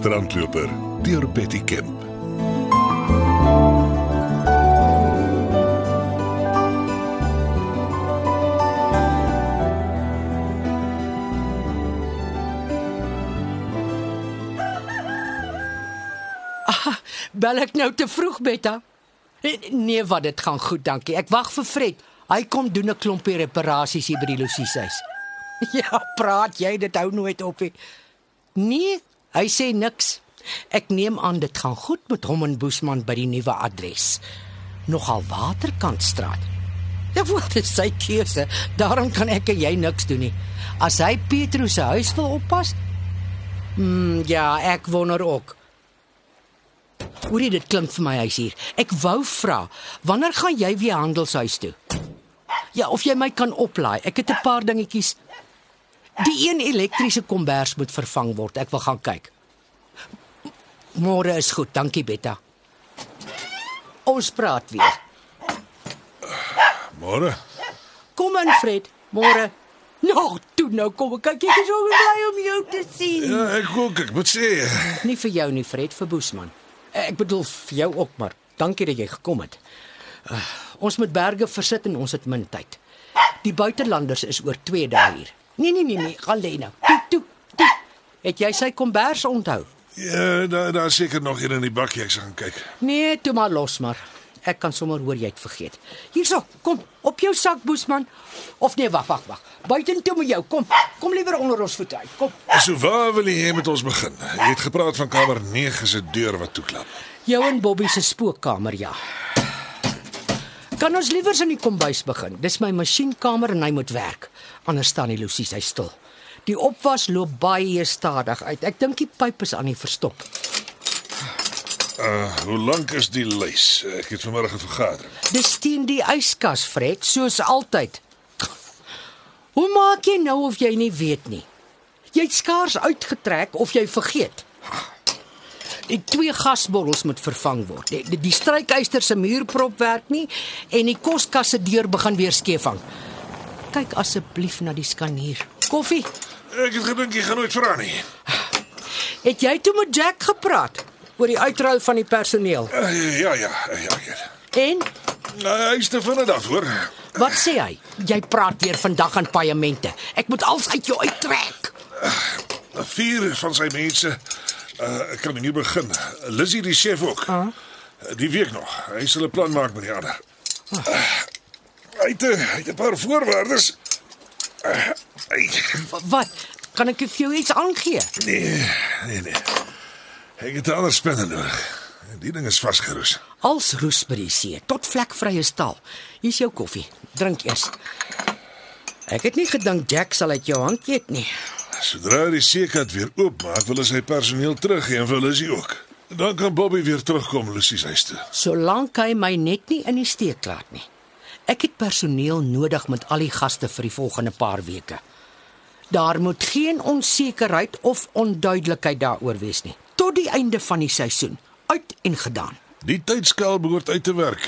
strandloper deur Betty Kemp. Bel ek nou te vroeg, Betta? Nee, wat, dit gaan goed, dankie. Ek wag vir Fred. Hy kom doen 'n klompie reparasies hier by die Lucieshuis. Ja, praat jy, dit hou nooit op nie. Nee, hy sê niks. Ek neem aan dit gaan goed met hom en Boesman by die nuwe adres. Nogal Waterkantstraat. Ja, wat is sy keuse? Daarom kan ek en jy niks doen nie. As hy Petrus se huis wil oppas? Ja, ek wonder ook. Hoorie, dit klink vir my huis hier. Ek wou vra, wanneer gaan jy weer handelshuis toe? Ja, of jy my kan oplaai. Ek het 'n paar dingetjies. Die een elektriese kombers moet vervang word. Ek wil gaan kyk. Môre is goed, dankie Betta. Ons praat weer. Môre. Kom in, Fred. Môre. Toe nou kom ek kyk. Ek is so bly om jou te sien. Ja, ek ook, ek moet sê. Nie vir jou nie, Fred, vir Boesman. Ek bedoel vir jou ook, maar dankie dat jy gekom het. Ons moet berge versit en ons het min tyd. Die buitelanders is oor 2 dae hier. Nee, gaan lê nou. Toe. Het jy sy kombers onthou? Ja, daar is seker nog een in die bakkie, ek sal gaan kyk. Nee, toe maar los maar. Ek kan sommer hoor jy het vergeet. Hierso, kom, op jou sak, Boesman. Of nee, wag. Buitentoe met jou, kom liewer onder ons voete uit, kom. So waar wil jy met ons begin? Jy het gepraat van kamer 9 se deur wat toeklap. Jou en Bobby se spookkamer, ja. Kan ons liewers in die kombuis begin? Dis my masjienkamer en hy moet werk. Anders staan die Lucies hy stil. Die opwas loop baie stadig uit. Ek dink die pyp is aan die verstop. Hoe lank is die lys? Ek het vanmiddag 'n vergadering. Dis teen die yskas, Fred, soos altyd. Hoe maak jy nou of jy nie weet nie? Jy het skaars uitgetrek of jy vergeet. Die 2 gasbottels moet vervang word. Die strykyster se muurprop werk nie en die koskas se deur begin weer skeef hang. Kyk asseblief na die skanier. Koffie? Ek het gedink jy gaan nooit vra nie. Het jy toe met Jack gepraat oor die uitruil van die personeel? Ja, ek het. En? Hy is te vinnig daarvoor. Wat sê hy? Jy praat weer vandag aan paemente. Ek moet alles uit jou uittrek. 4 van sy mense kan nie begin. Lizzie die chef ook. Die week nog. Hy sal 'n plan maak met die ander. Hy het 'n paar voorwaardes. Wat? Kan ek vir jou iets aangee? Nee. Ek het 'n ander spinne nodig. Die ding is vasgeroes. Als roes by die see, tot vlekvrye staal. Hier's jou koffie. Drink eers. Ek het nie gedink Jack sal uit jou hand eet nie. Sodra die seekat weer oopmaak, wil hy sy personeel teruggee en wil hy ook. Dan kan Bobby weer terugkom Lucies huis toe. Solank hy my net nie in die steek laat nie. Ek het personeel nodig met al die gaste vir die volgende paar weke. Daar moet geen onsekerheid of onduidelikheid daaroor wees nie. Tot die einde van die seisoen. Uit en gedaan. Die tydskaal behoort uit te werk.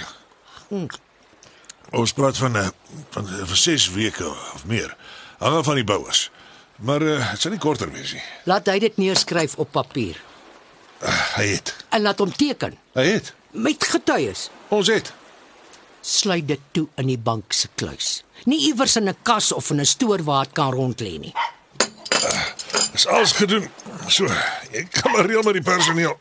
Ons praat van 6 weke of meer. Hang af van die bouers. Maar het sal nie korter wees nie. Laat hy dit neerskryf op papier. Hy het. En laat hom teken. Hy het. Met getuies. Ons het. Sluit dit toe in die bank se kluis. Nie iewers in 'n kas of in 'n stoor waar dit kan rond lê nie. Dis alles gedoen. So, jy kan maar reël met die personeel.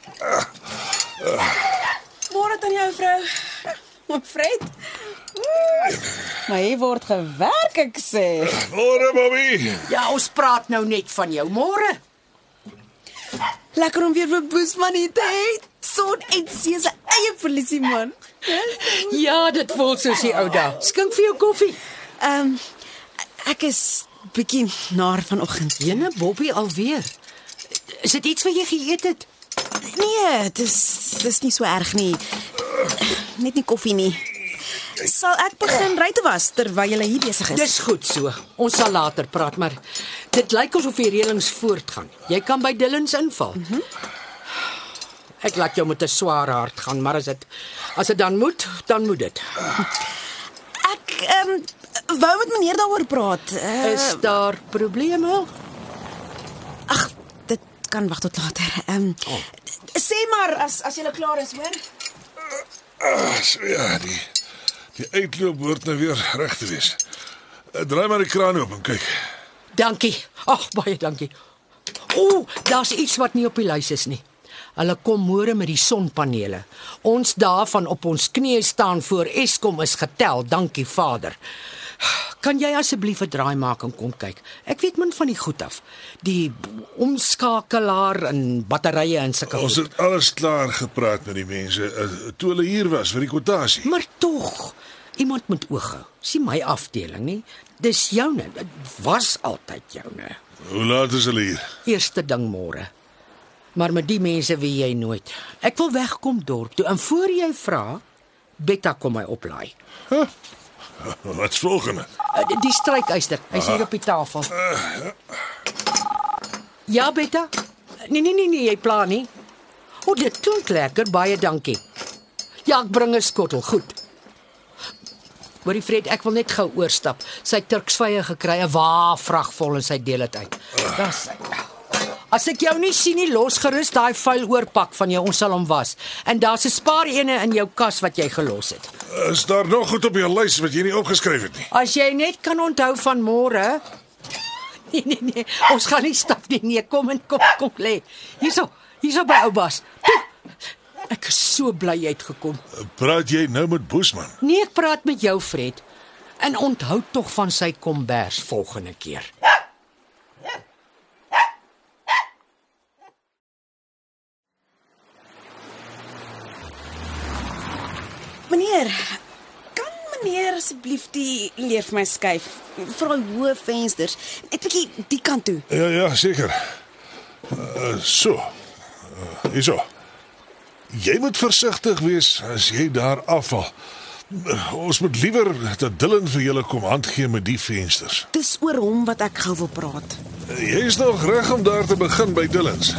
Môre dan jou vrou. Maar Fred. Maar hy word gewerk, ek sê. Môre, Bobby. Ja, ons praat nou net van jou. Môre. Lekker om weer vir Boesman hier te hê. Son en see se eie polisie man. Ja, dit voel soos die ou dae. Skink vir jou koffie. Ek is bietjie naar vanoggend. Jene Bobby alweer. Is dit iets wat jy geëet het? Nee, dis nie so erg nie. Net nie koffie nie. Sal ek begin ry te was terwyl jy hier besig is? Dis goed so. Ons sal later praat, maar dit lyk asof die reëlings voortgaan. Jy kan by Dillons inval. Ek laat jou met 'n swaar hart gaan, maar as dit dan moet dit. Ek wou met meneer daaroor praat. Is daar probleme? Ag, dit kan wag tot later. Sê maar as jy klaar is, hoor. So ja, die uitloop behoort nou weer reg te wees. Draai maar die kraan oop en kyk. Dankie. Ag, baie dankie. Daar's iets wat nie op die lys is nie. Hulle kom môre met die sonpanele. Ons daarvan op ons knieë staan voor Eskom is getel, dankie Vader. Kan jy asseblief 'n draai maak en kom kyk? Ek weet min van die goed af. Die omskakelaar en batterye en sulke Ons goed. het alles klaar gepraat met die mense toe hulle hier was vir die kwotasie. Maar tog, iemand moet oog hou. Sien my afdeling nie. Dis joune. Dit was altyd joune. Hoe laat is hulle hier? Eerste ding môre. Maar met die mense weet jy nooit. Ek wil wegkom dorp toe en voor jy vra, Betta kom my oplaai. Wat's volgende? Die strykyster, hy's hier op die tafel. Ja, Betta? Nee, jy pla nie. Dit klink lekker, baie dankie. Ja, ek bring 'n skottel, goed. Hoorie Fred, ek wil net gou oorstap. Sy turksvye gekry, 'n wa-vrag vol en sy deel dit uit. Dis As ek jou nie sien nie, los gerus daai vuil oorpak van jou, ons sal hom was. En daar's 'n spaarene in jou kas wat jy gelos het. Is daar nog goed op jou lys wat jy nie opgeskryf het nie? As jy net kan onthou van môre. Nee, ons gaan nie stap nie. Nee, kom lê. Hierso by ou Bas. Toe. Ek is so bly jy het gekom. Praat jy nou met Boesman? Nee, ek praat met jou, Fred. En onthou tog van sy kombers volgende keer. Meneer, kan meneer asseblief die leer vir my skuif? Vir daai hoë vensters. Net 'n bietjie die kant toe. Ja, seker. So. Hierso. Jy moet versigtig wees as jy daar afval. Ons moet liewer dat Dylan vir julle kom hand gee met die vensters. Dis oor hom wat ek gou wil praat. Jy is nog reg om daar te begin by Dylans.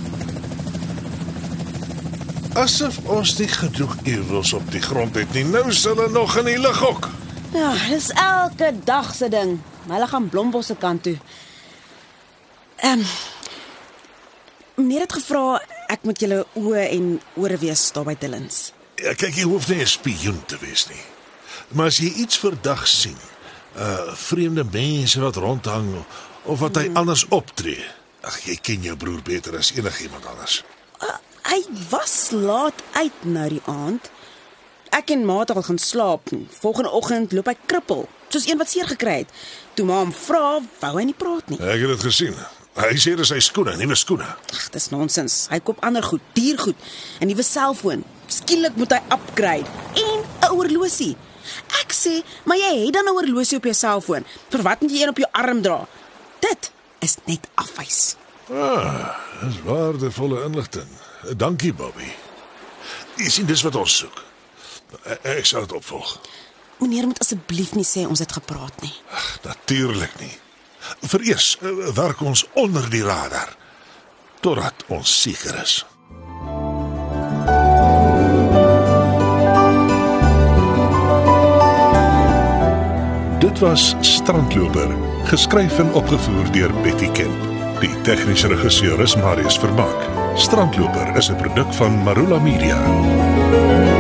Asof ons nie genoeg ewels op die grond het nie. Nou sal hulle nog in die lug hok. Ja, dis elke dag se ding. Hulle gaan Blombos se kant toe. Meneer het gevra ek moet julle oë en ore wees daar by Dylans. Ja, kyk, jy hoef nie 'n spioen te wees nie. Maar as jy iets verdag sien, vreemde mense wat rondhang of wat hy anders optree. Ag, jy ken jou broer beter as enigiemand anders. Hy was laat uit nou die aand. Ek en ma het al gaan slaap. Volgende oggend loop hy krippel, soos een wat seer gekry het. Toe ma hom vra, wou hy nie praat nie. Ek het dit gesien. Hy sê dis sy skoene, nuwe skoene. Ag, dis nonsens. Hy koop ander goed, diergoed, 'n nuwe selfoon. Skielik moet hy upgrade en 'n horlosie. Ek sê, maar jy het dan 'n horlosie op jou selfoon. Vir wat moet jy een op jou arm dra? Dit is net afwys. Dis waardevolle inligting. Dankie, Bobby. Jy sien, dis wat ons soek. Ek sal dit opvolg. Meneer moet asseblief nie sê ons het gepraat nie. Ag, natuurlik nie. Vereers werk ons onder die radar totdat ons seker is. Dit was Strandloper, geskryf en opgevoer deur Betty Kemp. Die tegniese regisseur is Marius Vermaak. Strandloper is 'n produk van Marula Media.